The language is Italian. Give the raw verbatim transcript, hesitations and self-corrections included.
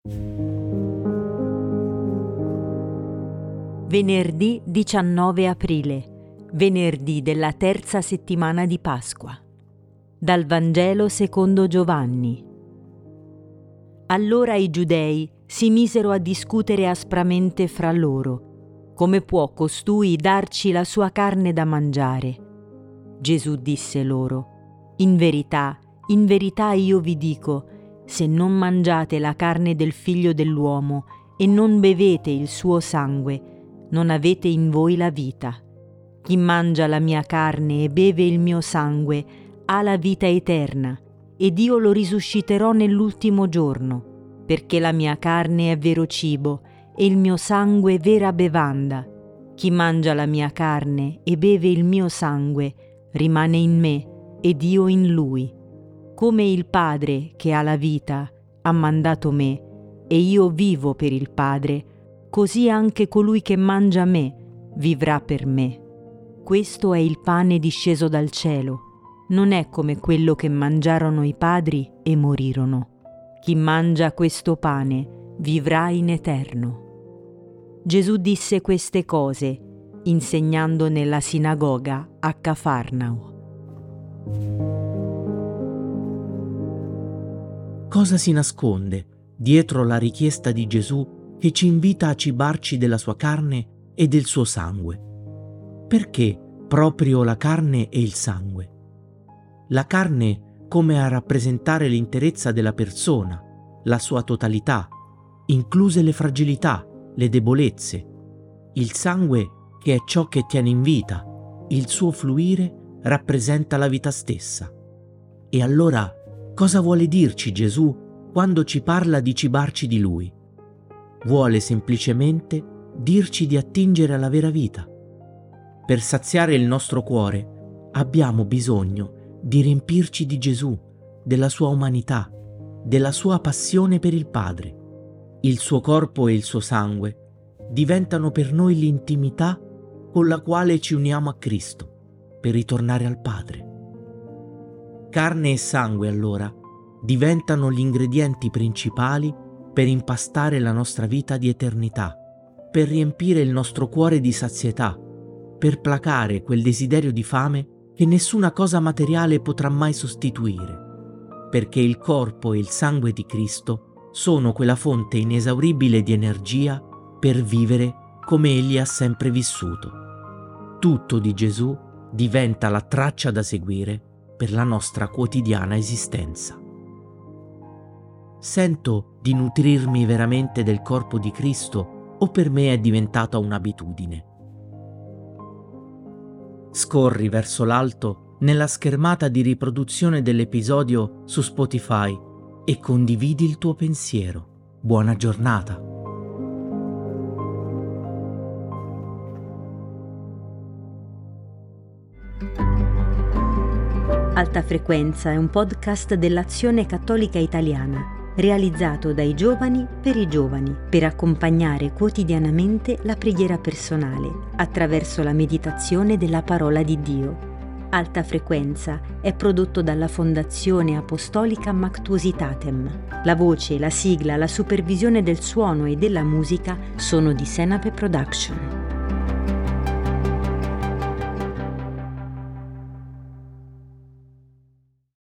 Venerdì diciannove aprile, venerdì della terza settimana di Pasqua. Dal Vangelo secondo Giovanni. Allora i giudei si misero a discutere aspramente fra loro: come può costui darci la sua carne da mangiare? Gesù disse loro: in verità, in verità io vi dico, se non mangiate la carne del Figlio dell'uomo e non bevete il suo sangue, non avete in voi la vita. Chi mangia la mia carne e beve il mio sangue ha la vita eterna, ed io lo risusciterò nell'ultimo giorno, perché la mia carne è vero cibo e il mio sangue vera bevanda. Chi mangia la mia carne e beve il mio sangue rimane in me ed io in lui. Come il Padre che ha la vita ha mandato me, e io vivo per il Padre, così anche colui che mangia me vivrà per me. Questo è il pane disceso dal cielo. Non è come quello che mangiarono i padri e morirono. Chi mangia questo pane vivrà in eterno. Gesù disse queste cose, insegnando nella sinagoga a Cafarnao. Cosa si nasconde dietro la richiesta di Gesù che ci invita a cibarci della sua carne e del suo sangue? Perché proprio la carne e il sangue? La carne come a rappresentare l'interezza della persona, la sua totalità, incluse le fragilità, le debolezze. Il sangue che è ciò che tiene in vita, il suo fluire rappresenta la vita stessa. E allora cosa vuole dirci Gesù quando ci parla di cibarci di Lui? Vuole semplicemente dirci di attingere alla vera vita. Per saziare il nostro cuore abbiamo bisogno di riempirci di Gesù, della sua umanità, della sua passione per il Padre. Il suo corpo e il suo sangue diventano per noi l'intimità con la quale ci uniamo a Cristo per ritornare al Padre. Carne e sangue, allora, diventano gli ingredienti principali per impastare la nostra vita di eternità, per riempire il nostro cuore di sazietà, per placare quel desiderio di fame che nessuna cosa materiale potrà mai sostituire, perché il corpo e il sangue di Cristo sono quella fonte inesauribile di energia per vivere come Egli ha sempre vissuto. Tutto di Gesù diventa la traccia da seguire per la nostra quotidiana esistenza. Sento di nutrirmi veramente del corpo di Cristo o per me è diventata un'abitudine? Scorri verso l'alto nella schermata di riproduzione dell'episodio su Spotify e condividi il tuo pensiero. Buona giornata! Alta Frequenza è un podcast dell'Azione Cattolica Italiana, realizzato dai giovani per i giovani, per accompagnare quotidianamente la preghiera personale attraverso la meditazione della parola di Dio. Alta Frequenza è prodotto dalla Fondazione Apostolica Mactuositatem. La voce, la sigla, la supervisione del suono e della musica sono di Senape Production.